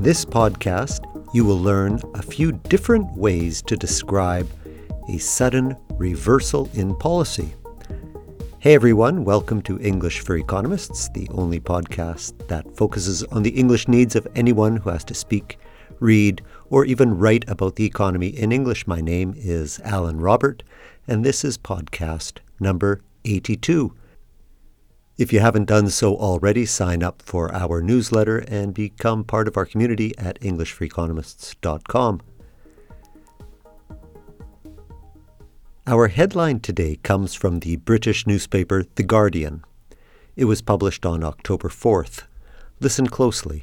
this podcast, you will learn a few different ways to describe a sudden reversal in policy. Hey everyone, welcome to English for Economists, the only podcast that focuses on the English needs of anyone who has to speak, read, or even write about the economy in English. My name is Alan Robert, and this is podcast number 82. If you haven't done so already, sign up for our newsletter and become part of our community at EnglishForEconomists.com. Our headline today comes from the British newspaper The Guardian. It was published on October 4th. Listen closely.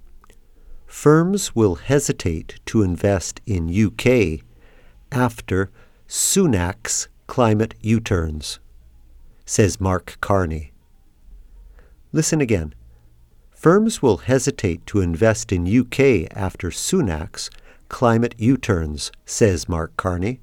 Firms will hesitate to invest in UK after Sunak's climate U-turns, says Mark Carney. Listen again. Firms will hesitate to invest in UK after Sunak's climate U-turns, says Mark Carney.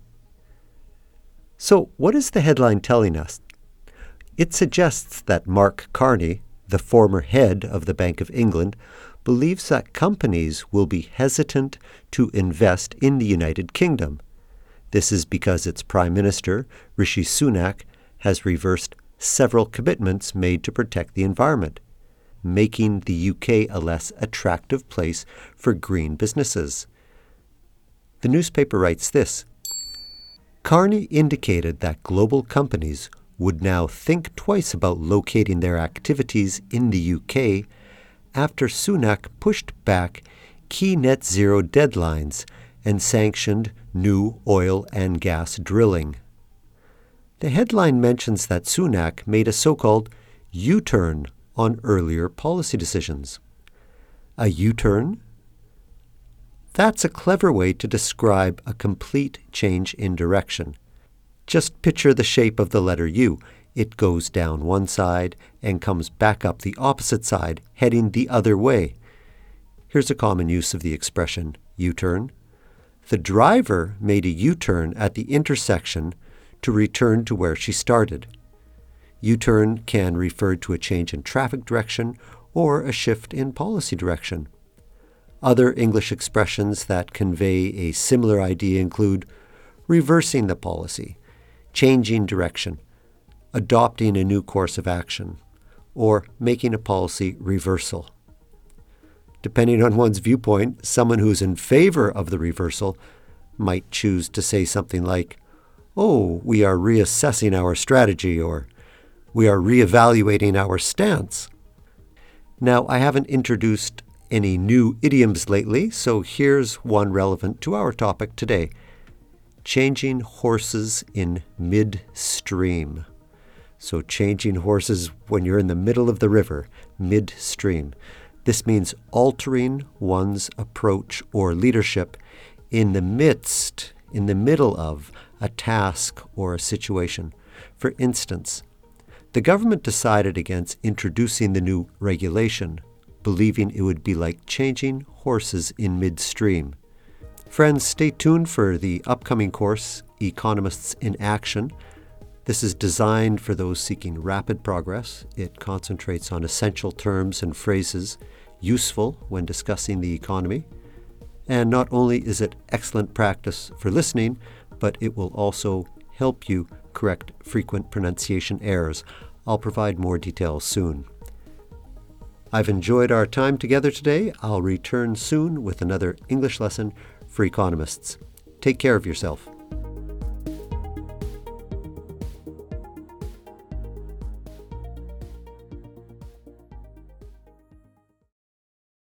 So what is the headline telling us? It suggests that Mark Carney, the former head of the Bank of England, believes that companies will be hesitant to invest in the United Kingdom. This is because its Prime Minister, Rishi Sunak, has reversed several commitments made to protect the environment, making the UK a less attractive place for green businesses. The newspaper writes this: Carney indicated that global companies would now think twice about locating their activities in the UK after Sunak pushed back key net zero deadlines and sanctioned new oil and gas drilling. The headline mentions that Sunak made a so-called U-turn on earlier policy decisions. A U-turn? That's a clever way to describe a complete change in direction. Just picture the shape of the letter U. It goes down one side and comes back up the opposite side, heading the other way. Here's a common use of the expression U-turn. The driver made a U-turn at the intersection to return to where she started. U-turn can refer to a change in traffic direction or a shift in policy direction. Other English expressions that convey a similar idea include reversing the policy, changing direction, adopting a new course of action, or making a policy reversal. Depending on one's viewpoint, someone who's in favor of the reversal might choose to say something like, "Oh, we are reassessing our strategy," or "We are reevaluating our stance." Now, I haven't introduced any new idioms lately, so here's one relevant to our topic today: changing horses in midstream. So changing horses when you're in the middle of the river, midstream. This means altering one's approach or leadership in the middle of a task or a situation. For instance, the government decided against introducing the new regulation, believing it would be like changing horses in midstream. Friends, stay tuned for the upcoming course, Economists in Action. This is designed for those seeking rapid progress. It concentrates on essential terms and phrases useful when discussing the economy. And not only is it excellent practice for listening, but it will also help you correct frequent pronunciation errors. I'll provide more details soon. I've enjoyed our time together today. I'll return soon with another English lesson for economists. Take care of yourself.